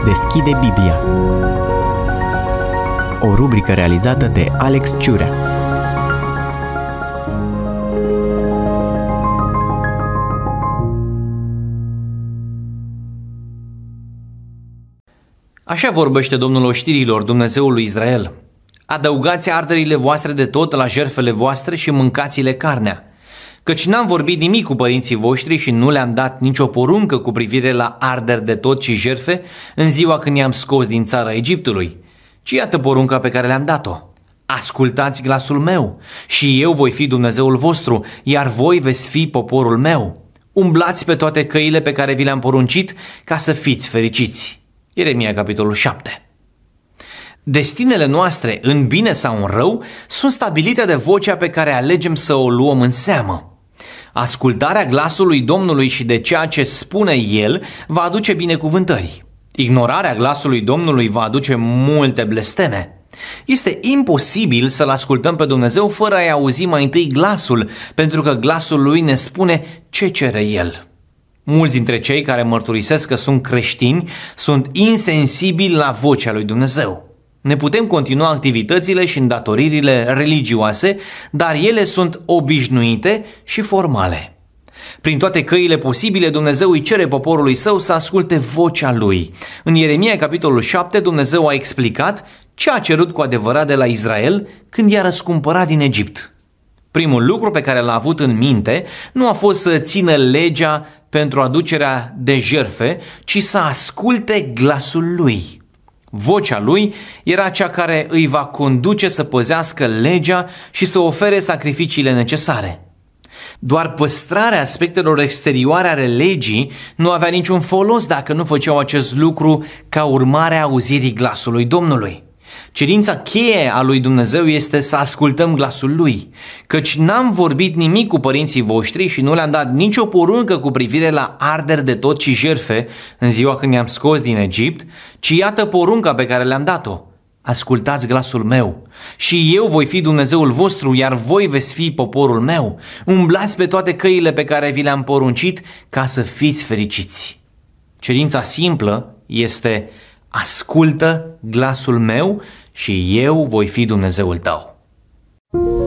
deschide Biblia. O rubrică realizată de Alex Ciurea. Așa vorbește Domnul oștirilor, Dumnezeul lui Israel. Adăugați arderile voastre de tot la jertfele voastre și mâncați-le carnea. Căci n-am vorbit nimic cu părinții voștri și nu le-am dat nicio poruncă cu privire la arderi de tot și jertfe în ziua când i-am scos din țara Egiptului. Ci iată porunca pe care le-am dat-o. Ascultați glasul meu și eu voi fi Dumnezeul vostru, iar voi veți fi poporul meu. Umblați pe toate căile pe care vi le-am poruncit ca să fiți fericiți. Ieremia, capitolul 7. Destinele noastre, în bine sau în rău, sunt stabilite de vocea pe care alegem să o luăm în seamă. Ascultarea glasului Domnului și de ceea ce spune El va aduce binecuvântări. Ignorarea glasului Domnului va aduce multe blesteme. Este imposibil să-L ascultăm pe Dumnezeu fără a-i auzi mai întâi glasul, pentru că glasul Lui ne spune ce cere El. Mulți dintre cei care mărturisesc că sunt creștini sunt insensibili la vocea lui Dumnezeu. Ne putem continua activitățile și îndatoririle religioase, dar ele sunt obișnuite și formale. Prin toate căile posibile, Dumnezeu îi cere poporului său să asculte vocea lui. În Ieremia, capitolul 7, Dumnezeu a explicat ce a cerut cu adevărat de la Israel când i-a răscumpărat din Egipt. Primul lucru pe care l-a avut în minte nu a fost să țină legea pentru aducerea de jertfe, ci să asculte glasul lui. Vocea lui era cea care îi va conduce să păzească legea și să ofere sacrificiile necesare. Doar păstrarea aspectelor exterioare ale legii nu avea niciun folos dacă nu făceau acest lucru ca urmare a auzirii glasului Domnului. Cerința cheie a lui Dumnezeu este să ascultăm glasul Lui, căci n-am vorbit nimic cu părinții voștri și nu le-am dat nicio poruncă cu privire la arderi de tot și jertfe în ziua când i-am scos din Egipt, ci iată porunca pe care le-am dat-o. Ascultați glasul meu și eu voi fi Dumnezeul vostru, iar voi veți fi poporul meu. Umblați pe toate căile pe care vi le-am poruncit ca să fiți fericiți. Cerința simplă este: ascultă glasul meu și eu voi fi Dumnezeul tău.